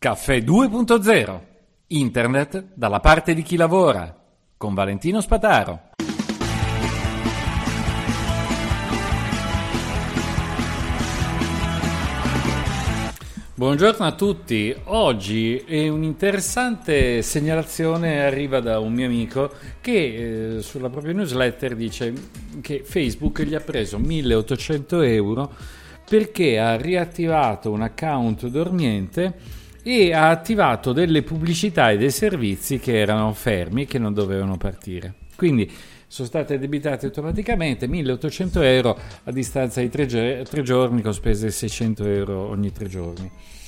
Caffè 2.0. Internet dalla parte di chi lavora. Con Valentino Spataro. Buongiorno a tutti. Oggi è un'interessante segnalazione, arriva da un mio amico che sulla propria newsletter dice che Facebook gli ha preso 1.800 euro perché ha riattivato un account dormiente e ha attivato delle pubblicità e dei servizi che erano fermi, che non dovevano partire. Quindi sono state debitate automaticamente 1.800 euro a distanza di 3 giorni con spese di 600 euro ogni 3 giorni.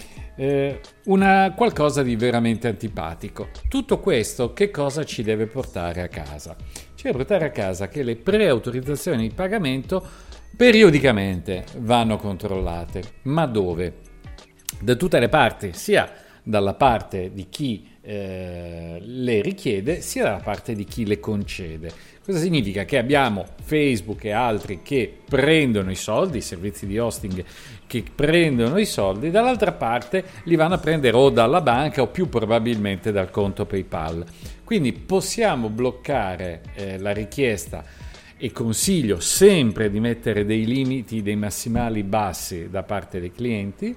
Qualcosa di veramente antipatico. Tutto questo che cosa ci deve portare a casa? Ci deve portare a casa che le preautorizzazioni di pagamento periodicamente vanno controllate. Ma dove? Da tutte le parti, sia dalla parte di chi le richiede, sia dalla parte di chi le concede. Cosa significa? Che abbiamo Facebook e altri che prendono i soldi, i servizi di hosting che prendono i soldi, dall'altra parte li vanno a prendere o dalla banca o più probabilmente dal conto PayPal. Quindi possiamo bloccare la richiesta e consiglio sempre di mettere dei limiti, dei massimali bassi da parte dei clienti.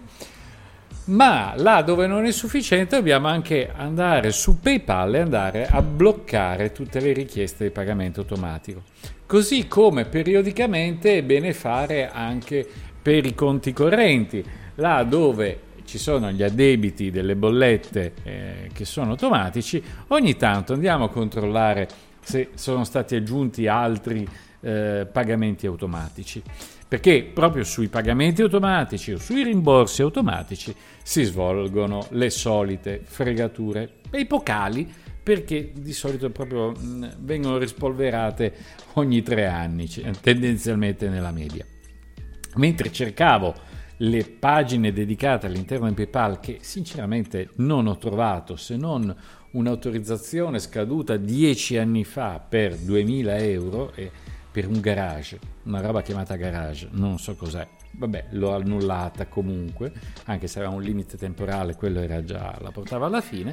Ma là dove non è sufficiente dobbiamo anche andare su PayPal e andare a bloccare tutte le richieste di pagamento automatico. Così come periodicamente è bene fare anche per i conti correnti, là dove ci sono gli addebiti delle bollette che sono automatici, ogni tanto andiamo a controllare se sono stati aggiunti altri pagamenti automatici. Perché proprio sui pagamenti automatici o sui rimborsi automatici si svolgono le solite fregature epocali, perché di solito proprio vengono rispolverate ogni 3 anni, tendenzialmente nella media. Mentre cercavo le pagine dedicate all'interno di PayPal, che sinceramente non ho trovato se non un'autorizzazione scaduta 10 anni fa per 2.000 euro e per un garage, una roba chiamata garage, non so cos'è, vabbè, l'ho annullata comunque, anche se aveva un limite temporale, quello era già, la portava alla fine.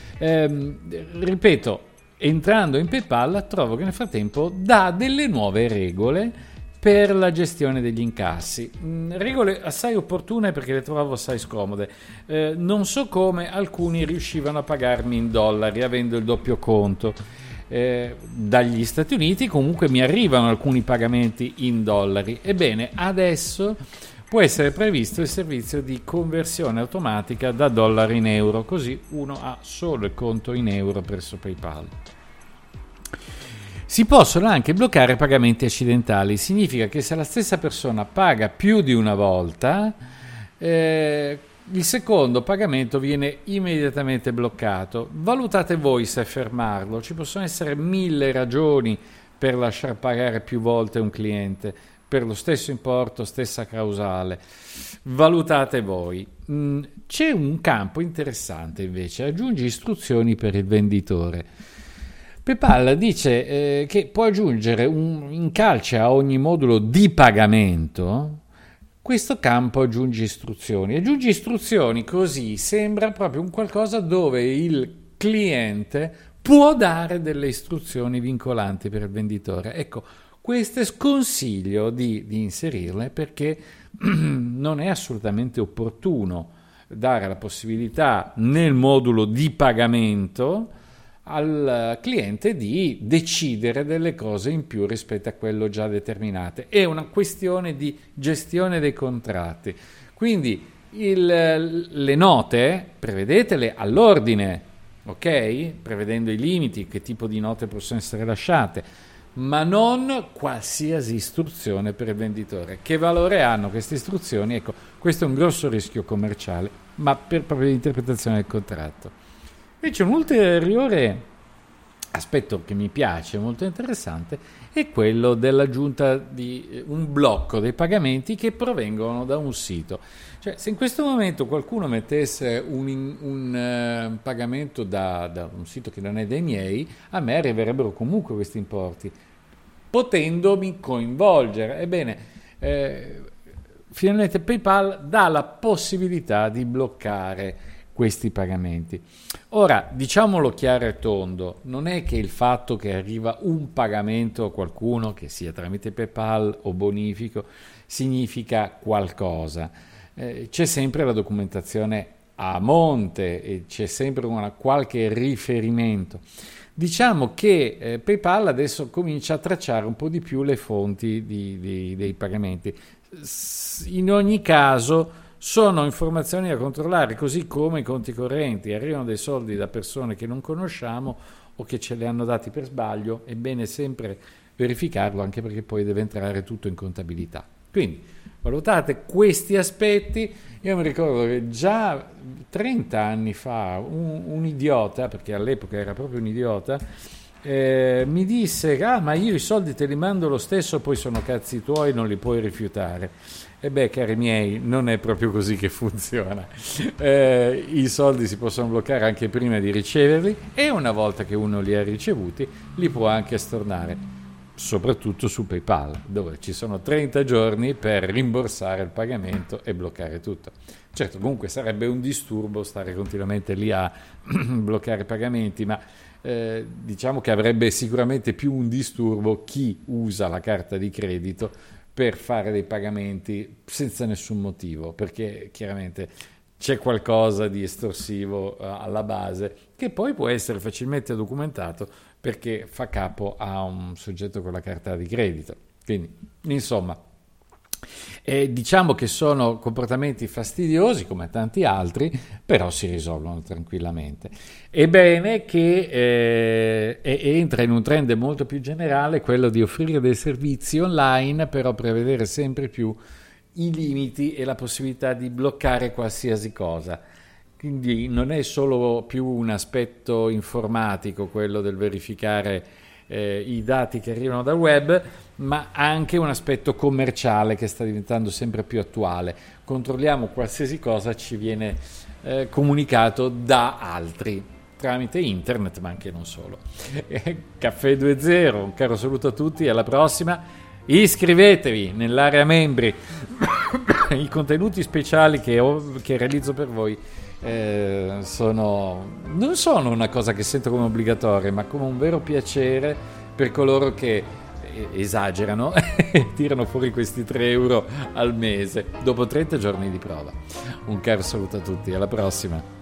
Ripeto, entrando in PayPal trovo che nel frattempo dà delle nuove regole per la gestione degli incassi, regole assai opportune perché le trovavo assai scomode. Non so come alcuni riuscivano a pagarmi in dollari avendo il doppio conto. Dagli Stati Uniti comunque mi arrivano alcuni pagamenti in dollari. Ebbene, adesso può essere previsto il servizio di conversione automatica da dollari in euro, così uno ha solo il conto in euro presso PayPal. Si possono anche bloccare pagamenti accidentali, significa che se la stessa persona paga più di una volta, il secondo pagamento viene immediatamente bloccato. Valutate voi se fermarlo, ci possono essere 1000 ragioni per lasciar pagare più volte un cliente per lo stesso importo, stessa causale. Valutate voi. C'è un campo interessante invece, aggiungi istruzioni per il venditore. PayPal dice che può aggiungere in calce a ogni modulo di pagamento. Questo campo aggiungi istruzioni, così sembra proprio un qualcosa dove il cliente può dare delle istruzioni vincolanti per il venditore. Ecco, queste sconsiglio di inserirle perché non è assolutamente opportuno dare la possibilità nel modulo di pagamento al cliente di decidere delle cose in più rispetto a quello già determinate. È una questione di gestione dei contratti. Quindi le note prevedetele all'ordine, ok? Prevedendo i limiti, che tipo di note possono essere lasciate, ma non qualsiasi istruzione per il venditore. Che valore hanno queste istruzioni? Ecco, questo è un grosso rischio commerciale, ma per proprio l'interpretazione del contratto. Invece un ulteriore aspetto che mi piace, molto interessante, è quello dell'aggiunta di un blocco dei pagamenti che provengono da un sito. Cioè, se in questo momento qualcuno mettesse un pagamento da un sito che non è dei miei, a me arriverebbero comunque questi importi, potendomi coinvolgere. Ebbene, finalmente PayPal dà la possibilità di bloccare questi pagamenti. Ora, diciamolo chiaro e tondo, non è che il fatto che arriva un pagamento a qualcuno, che sia tramite PayPal o bonifico, significa qualcosa. C'è sempre la documentazione a monte e c'è sempre qualche riferimento. Diciamo che PayPal adesso comincia a tracciare un po' di più le fonti dei pagamenti. In ogni caso sono informazioni da controllare, così come i conti correnti. Arrivano dei soldi da persone che non conosciamo o che ce li hanno dati per sbaglio, è bene sempre verificarlo, anche perché poi deve entrare tutto in contabilità. Quindi valutate questi aspetti. Io mi ricordo che già 30 anni fa un idiota, perché all'epoca era proprio un idiota, mi disse: ma io i soldi te li mando lo stesso, poi sono cazzi tuoi, non li puoi rifiutare. E beh, cari miei, non è proprio così che funziona. I soldi si possono bloccare anche prima di riceverli, e una volta che uno li ha ricevuti li può anche stornare, soprattutto su PayPal, dove ci sono 30 giorni per rimborsare il pagamento e bloccare tutto. Certo, comunque sarebbe un disturbo stare continuamente lì a bloccare pagamenti, ma diciamo che avrebbe sicuramente più un disturbo chi usa la carta di credito per fare dei pagamenti senza nessun motivo, perché chiaramente c'è qualcosa di estorsivo alla base, che poi può essere facilmente documentato perché fa capo a un soggetto con la carta di credito. Quindi, insomma, diciamo che sono comportamenti fastidiosi come tanti altri, però si risolvono tranquillamente. È bene che entra in un trend molto più generale quello di offrire dei servizi online, però prevedere sempre più i limiti e la possibilità di bloccare qualsiasi cosa. Quindi non è solo più un aspetto informatico quello del verificare i dati che arrivano dal web, ma anche un aspetto commerciale che sta diventando sempre più attuale. Controlliamo qualsiasi cosa ci viene comunicato da altri tramite internet, ma anche non solo. Caffè 2.0, un caro saluto a tutti, alla prossima. Iscrivetevi nell'area membri. I contenuti speciali che realizzo per voi non sono una cosa che sento come obbligatoria, ma come un vero piacere per coloro che esagerano e tirano fuori questi 3 euro al mese dopo 30 giorni di prova. Un caro saluto a tutti, alla prossima.